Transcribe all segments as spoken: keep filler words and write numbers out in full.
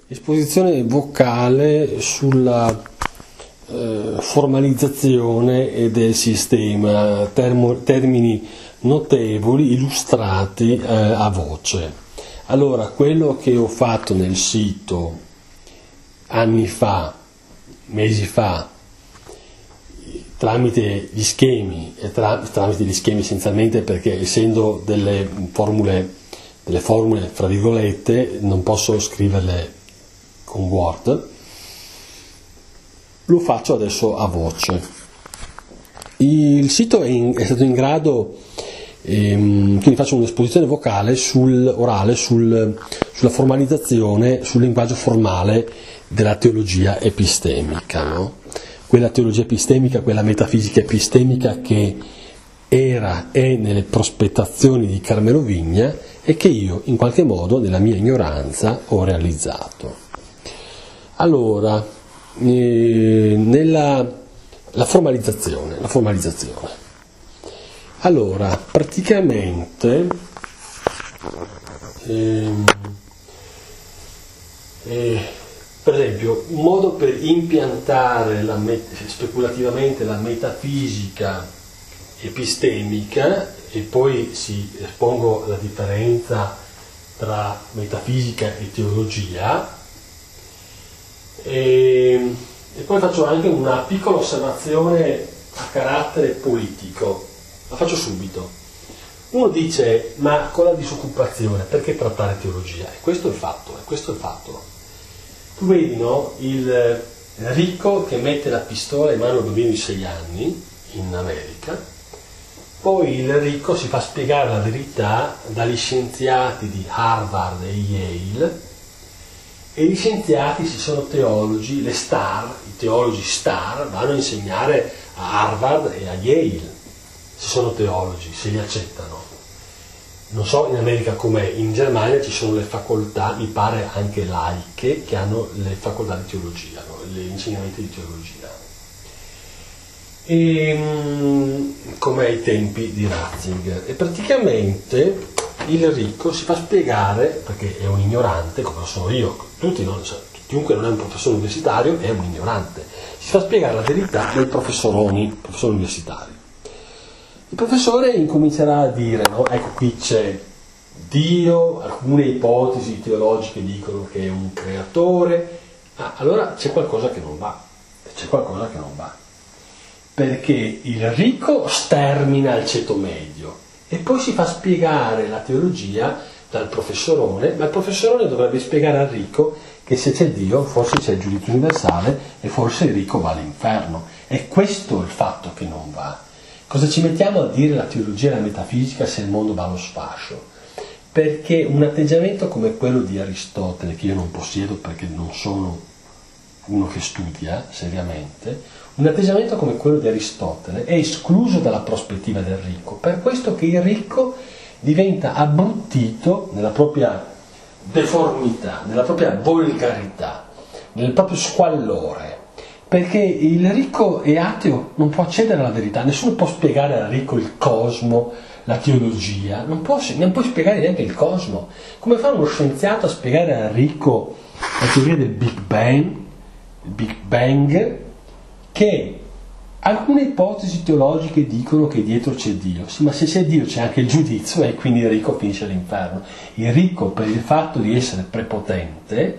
Esposizione vocale sulla eh, formalizzazione del sistema, termo, termini notevoli illustrati eh, a voce. Allora, quello che ho fatto nel sito anni fa, mesi fa, tramite gli schemi, e tra, tramite gli schemi essenzialmente perché essendo delle formule, delle formule fra virgolette, non posso scriverle con Word, lo faccio adesso a voce. Il sito è, in, è stato in grado, ehm, quindi faccio un'esposizione vocale sul, orale sul, sulla formalizzazione, sul linguaggio formale della teologia epistemica, no? Quella teologia epistemica, quella metafisica epistemica che era e nelle prospettazioni di Carmelo Vigna e che io in qualche modo nella mia ignoranza ho realizzato. Allora, eh, nella la formalizzazione, la formalizzazione. Allora, praticamente ehm, eh, per esempio, un modo per impiantare la met- speculativamente la metafisica epistemica, e poi si espongo la differenza tra metafisica e teologia, e, e poi faccio anche una piccola osservazione a carattere politico, la faccio subito. Uno dice, ma con la disoccupazione perché trattare teologia? E questo è il fatto, e questo è il fatto. Tu vedi, no, il ricco che mette la pistola in mano al bambino di sei anni in America, poi il ricco si fa spiegare la verità dagli scienziati di Harvard e Yale, e gli scienziati, se sono teologi, le star, i teologi star, vanno a insegnare a Harvard e a Yale, se sono teologi, se li accettano. Non so in America com'è, in Germania ci sono le facoltà, mi pare anche laiche, che hanno le facoltà di teologia, no? Gli insegnamenti di teologia. E, come ai tempi di Ratzinger. E praticamente il ricco si fa spiegare, perché è un ignorante, come lo sono io, tutti non, chiunque non è un professore universitario è un ignorante, si fa spiegare la verità dai professoroni, professori universitari. Il professore incomincerà a dire, no? Ecco, qui c'è Dio, alcune ipotesi teologiche dicono che è un creatore, ah, allora c'è qualcosa che non va, c'è qualcosa che non va, perché il ricco stermina il ceto medio e poi si fa spiegare la teologia dal professorone, ma il professorone dovrebbe spiegare al ricco che se c'è Dio forse c'è il giudizio universale e forse il ricco va all'inferno. E questo è il fatto che non va. Cosa ci mettiamo a dire la teologia e la metafisica se il mondo va allo sfascio? Perché un atteggiamento come quello di Aristotele, che io non possiedo perché non sono uno che studia seriamente, un atteggiamento come quello di Aristotele è escluso dalla prospettiva del ricco, per questo che il ricco diventa abbruttito nella propria deformità, nella propria volgarità, nel proprio squallore. Perché il ricco è ateo, non può accedere alla verità, nessuno può spiegare al ricco il cosmo, la teologia, non può, non può spiegare neanche il cosmo. Come fa uno scienziato a spiegare al ricco la teoria del Big Bang, il Big Bang, che alcune ipotesi teologiche dicono che dietro c'è Dio, sì, ma se c'è Dio c'è anche il giudizio e quindi il ricco finisce all'inferno. Il ricco, per il fatto di essere prepotente,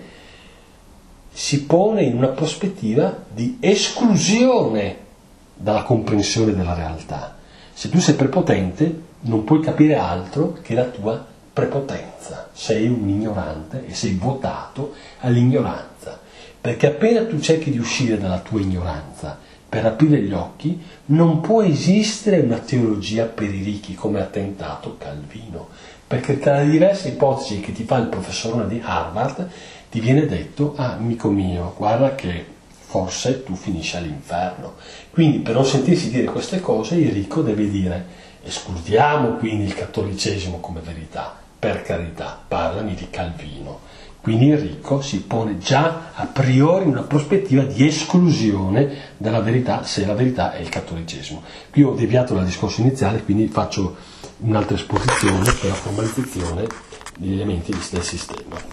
si pone in una prospettiva di esclusione dalla comprensione della realtà. Se tu sei prepotente non puoi capire altro che la tua prepotenza, sei un ignorante e sei votato all'ignoranza, perché appena tu cerchi di uscire dalla tua ignoranza per aprire gli occhi, non può esistere una teologia per i ricchi, come ha tentato Calvino, perché tra le diverse ipotesi che ti fa il professorone di Harvard ti viene detto, ah, amico mio, guarda che forse tu finisci all'inferno. Quindi per non sentirsi dire queste cose il ricco deve dire, escludiamo quindi il cattolicesimo come verità, per carità, parlami di Calvino. Quindi il ricco si pone già a priori in una prospettiva di esclusione dalla verità, se la verità è il cattolicesimo. Qui ho deviato dal discorso iniziale, quindi faccio un'altra esposizione per la formalizzazione degli elementi del sistema.